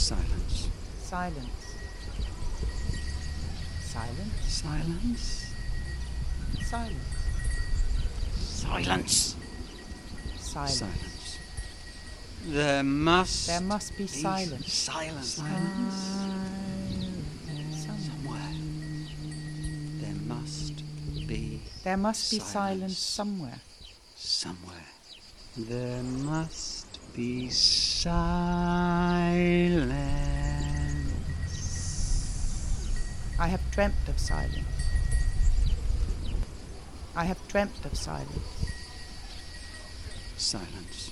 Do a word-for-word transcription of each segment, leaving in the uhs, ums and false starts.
Silence. Silence. Silence. Silence. Silence. Silence. Silence. Silence. There must. There must be be silence. Silence. Silence. Somewhere. There must be. There must be silence. silence somewhere. Somewhere. There must be silence. I have dreamt of silence. I have dreamt of silence. Silence.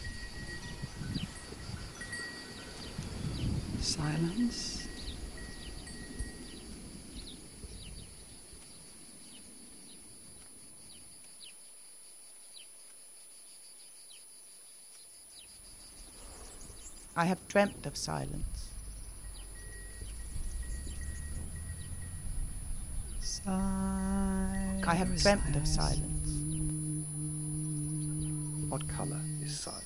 Silence. I have dreamt of silence. Silence. I have dreamt of silence. What colour is silence?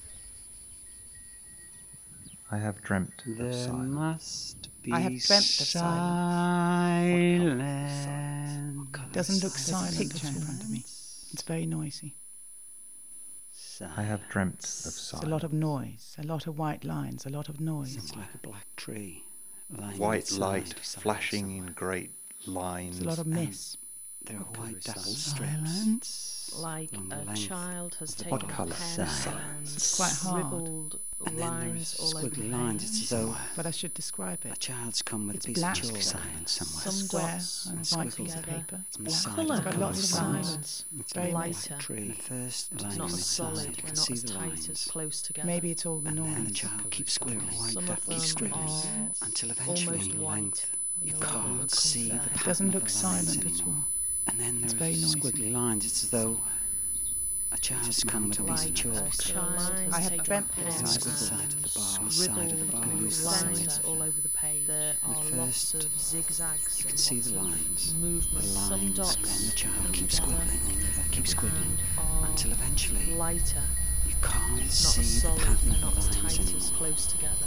I have dreamt There of silence. must be I have dreamt of silence. silence. What colour Doesn't is look silence? silent picture in front of me. It's very noisy. I have dreamt of It's silence. a lot of noise, a lot of white lines, a lot of noise. It's like a black tree. lying White outside light beside flashing in somewhere. great lines. It's a lot of mist. There are What colour white is dappled silence? strips. Like along the a length child has of the taken What a colour pen is and silence? It's quite hard. scribbled And then there are lines all over the squiggly lines. It's as though But I should describe a it. child's come with It's a piece black. of chalk Silence. somewhere. Some Square dots on a and white piece of together. paper. It's on the black. side Colour of It's got the lots of silence. lines. It's Very like a lighter. black tree. The first It's line not on as the solid, side, you we're can not see as the tight lines. as close together. Maybe it's all the And then the noise. child keeps squiggling, white Some dot of keeps them squiggling are until eventually almost in white. length in you the way that can't they come see the together. It pattern doesn't of look the lines silent at anymore. all. And then It's there very are noisy. squiggly lines. It's as though a child's come with a piece of Like chalk. a child I have has taken dreamt a of pen On the silence. side and of the bar, side of the scribbled bar, lines side. all over the page. There The are first, lots of zigzags You can and see lots the of lines. The movements. Some lines, dots and the child come keeps together squiggling, keeps squiggling, and are until eventually lighter, you can't not see as the solid, pattern they're of not the as lines tight, as anymore. close together.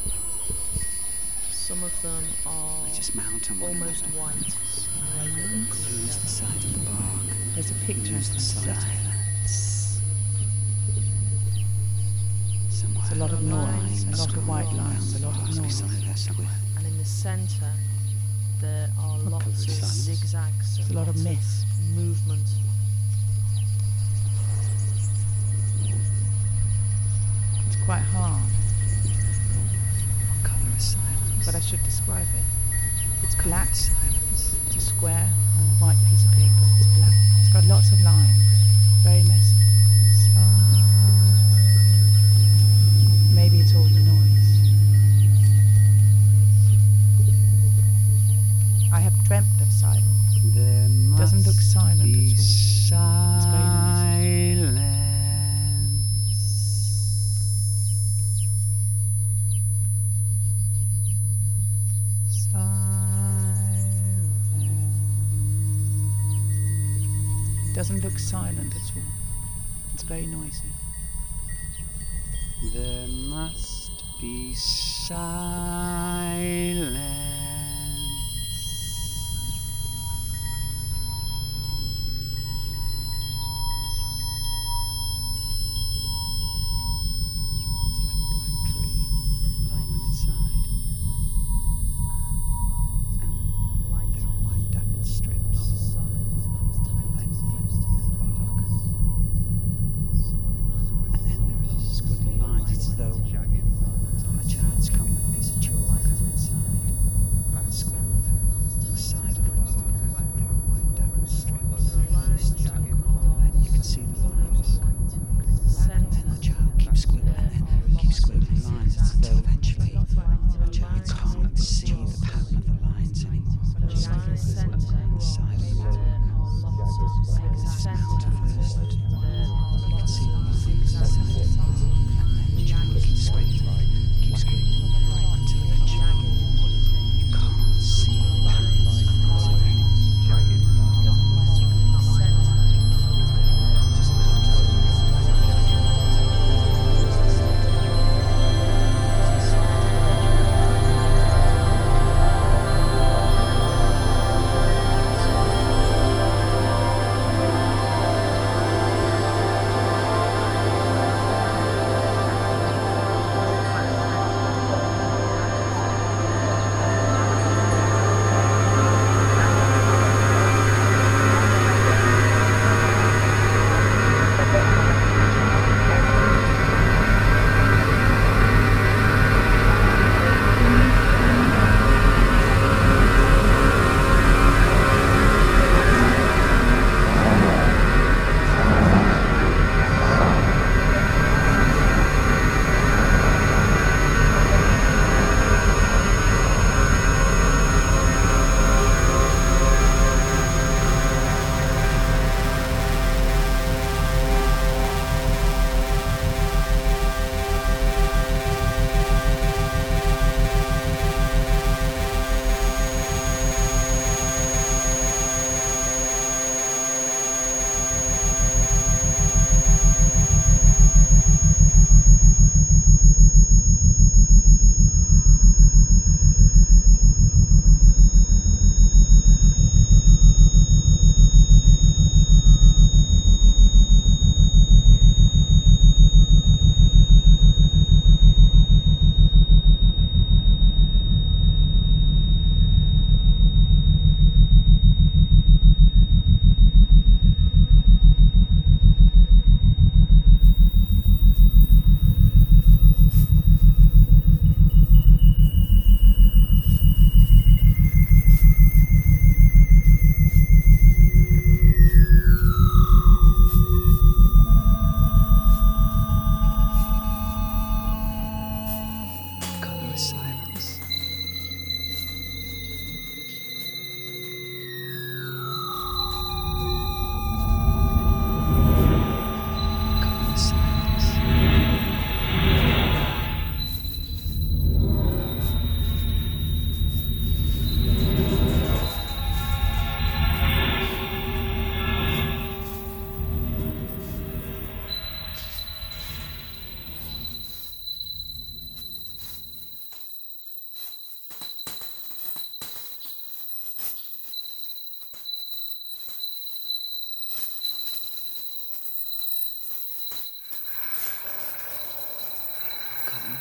Some of them are They just mount on one almost another. white, and they You look lose the together. side of the bark. There's a picture in Lose the front of me. silence. Somewhere. It's a lot of noise, a lot of white lines, a lot of noise. And in the centre, there are What lots colour of is silence? zigzags There's and a lot of lots mist. movement. It's quite hard, What colour is silence? but I should describe it. It's black. Silence. It's a square on a white piece of paper. It's black. It's got lots of lines. Very messy. Maybe it's all the noise. I have dreamt of silence. There must Doesn't look silent at be all. It's very silence. It doesn't look silent at all. It's very noisy. There must be silence. It's like a black tree lying on its side, and there are white dappled strips along the length of the bark. And then there are squiggly lines. It's as though a child's come with a piece of chalk on its side.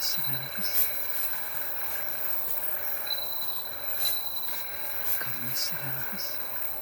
silence. Cut me silence.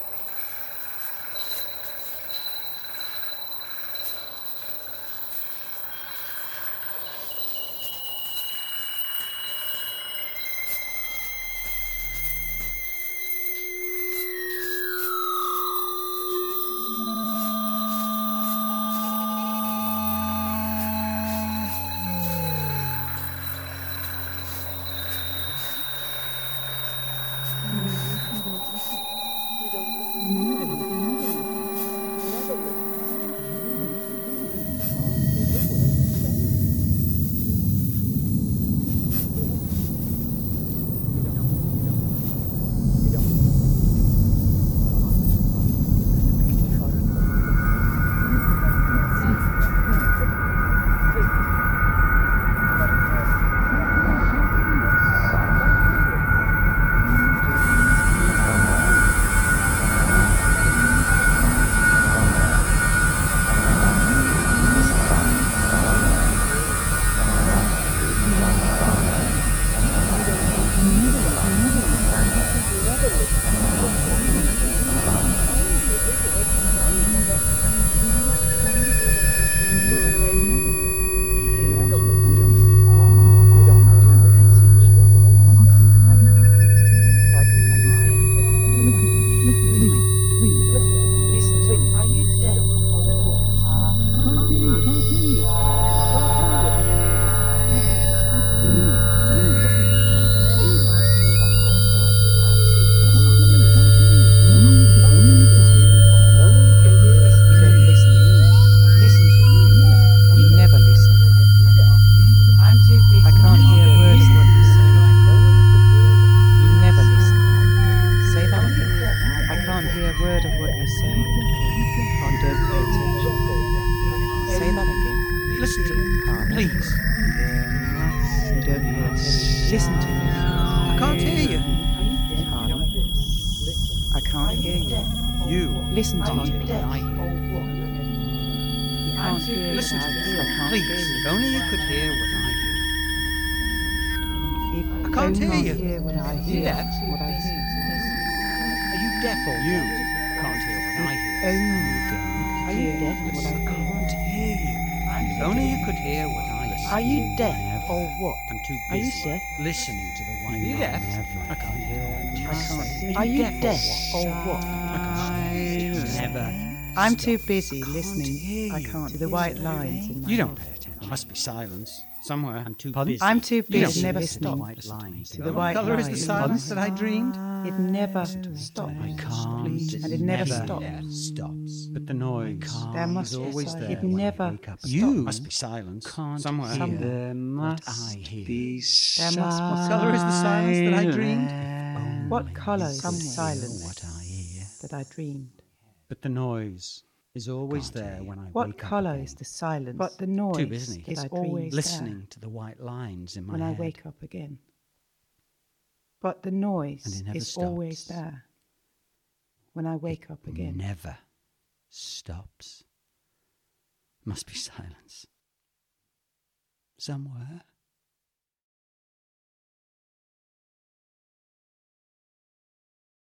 Listen to me, please. You don't pay attention. Listen to me. I can't hear you. Harlan. I can't hear you. You Listen to can't me. hear what I hear. You can't hear Listen what to I me, hear. I can't please. hear you. If only you could hear what I hear. If I can't you hear can't you. hear what I You hear. deaf? What I hear. Are you deaf or you can't hear what I hear? Only Are you hear deaf? what I I hear. can't hear you. If only you could hear what I hear. Are you deaf Never. or what? I'm too Are you busy deaf? listening to the white You line. deaf? Never. I can't hear what I you can't say. hear. Are you deaf or or what? I can't. Never. I'm Stop. too busy Can't listening. hear I you. can't. To the white lines in my You head. don't pay attention. There must be silence somewhere. I'm too Pardon? busy. I'm too You don't busy never listening stop. White lines. to the in white my What colour is head. the lines. silence that I dreamed? It never stops. I can't. And it never never stops. stops. But the noise There must is be always silence. there. It when I never wake up. stops. You must be silence Can't somewhere. hear. There must I hear. be There must be What colour is the silence that I dreamed? What colour is the Somewhere. silence What I hear. that I dreamed? But the noise is always there when I What wake colour up is again. the silence? But the noise Too busy. is That I always listening to the white lines in there my when I head. wake up again. But the noise And it never is always stops. there when I wake up again. Never stops. Must be silence somewhere.